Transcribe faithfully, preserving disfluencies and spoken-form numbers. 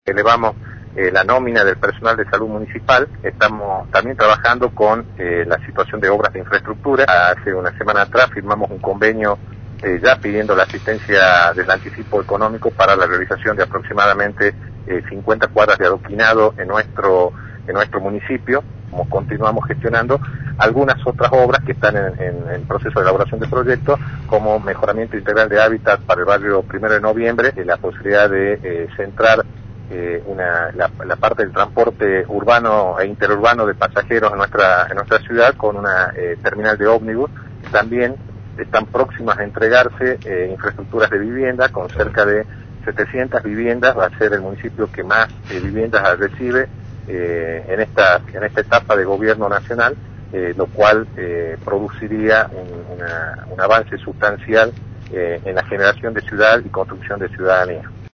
Elevamos eh, la nómina del personal de salud municipal. Estamos también trabajando con eh, la situación de obras de infraestructura. Hace una semana atrás firmamos un convenio eh, ya pidiendo la asistencia del anticipo económico para la realización de aproximadamente eh, cincuenta cuadras de adoquinado en nuestro en nuestro municipio. Como continuamos gestionando algunas otras obras que están en, en, en proceso de elaboración de proyectos, como mejoramiento integral de hábitat para el barrio Primero de Noviembre, y la posibilidad de eh, centrar eh, una, la, la parte del transporte urbano e interurbano de pasajeros en nuestra en nuestra ciudad con una eh, terminal de ómnibus. También están próximas a entregarse eh, infraestructuras de vivienda con cerca de setecientas viviendas. Va a ser el municipio que más eh, viviendas recibe eh, en esta en esta etapa de gobierno nacional, eh, lo cual eh, produciría un, una, un avance sustancial eh, en la generación de ciudad y construcción de ciudadanía.